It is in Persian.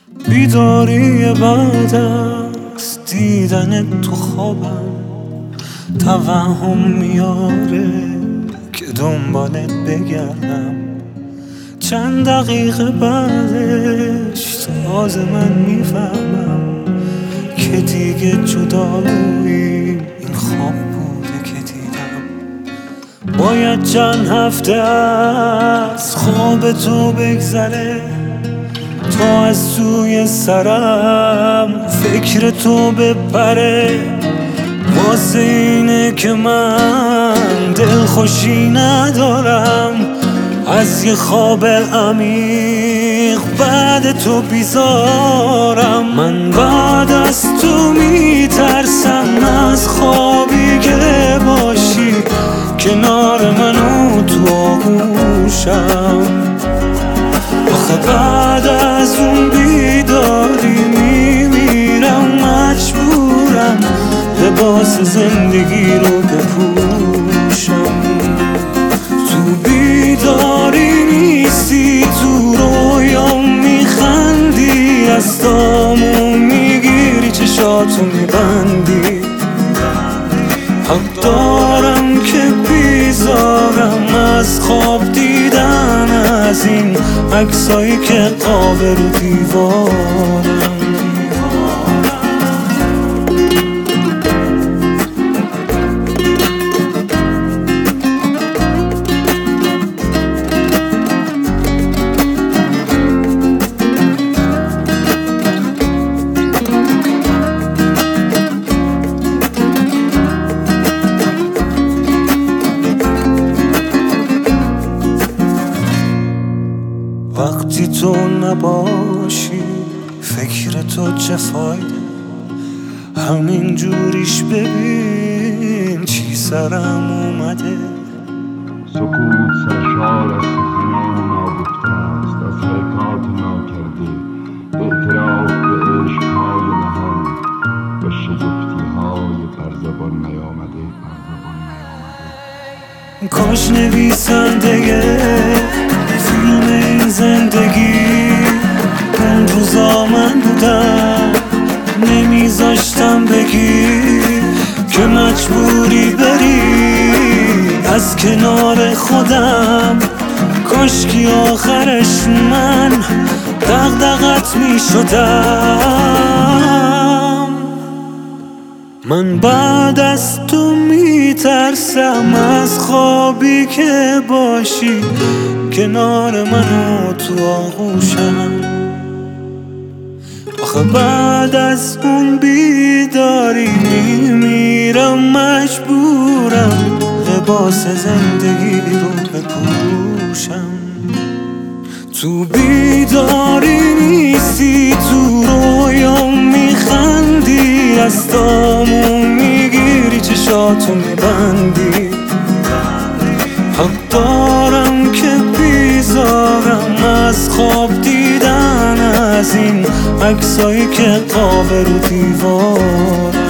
بیداری بعد از دیدن تو خوابم توهم میاره که دنبالت بگردم. چند دقیقه بعدش تازه من میفهمم که دیگه جدایی این خواب بوده که دیدم. باید چند هفته از خواب تو بگذره تا از توی سرم فکر تو بپره. واسه اینه که من دلخوشی ندارم از یه خواب عمیق بعد تو بیزارم. من بعد از تو میترسم از خوابی که باشی کنار منو تو آغوشم. آخه بعد از اون بیداری میمیرم، مجبورم لباس زندگی رو بپوشم. تو بیداری نیستی، تو رویام میخندی، از دامون میگیری، چشاتو میبندی. حق دارم که بیزارم از خواب دیدن از این عکسایی که قاب رو دیوارم. وقتی تو نباشی فکر تو چه فایده، همین جوریش ببین چی سرم اومده. سکوت سرشار از سخنان ناگفته است، از حرکات ناکرده، اعتراف به عشقهای نهان و شگفتیهای بر زبان نیامده. کاش نویسنده فیلم این زندگی اون روزا من بودم، نمیذاشتم بگی که مجبوری بری از کنار خودم. کاشکی آخرش من دغدغت میشدم. من بعد از تو میترسم از خوابی که باشی کنار منو تو آغوشم. آخه بعد از اون بیداری میمیرم، مجبورم لباس زندگی رو بپوشم. تو بیداری نیستی، تو رویام میخندی، از دامون میگیری، چشاتو میبندی. حق دارم که بیزارم از خواب دیدن از این عکسایی که قاب رو دیوارم.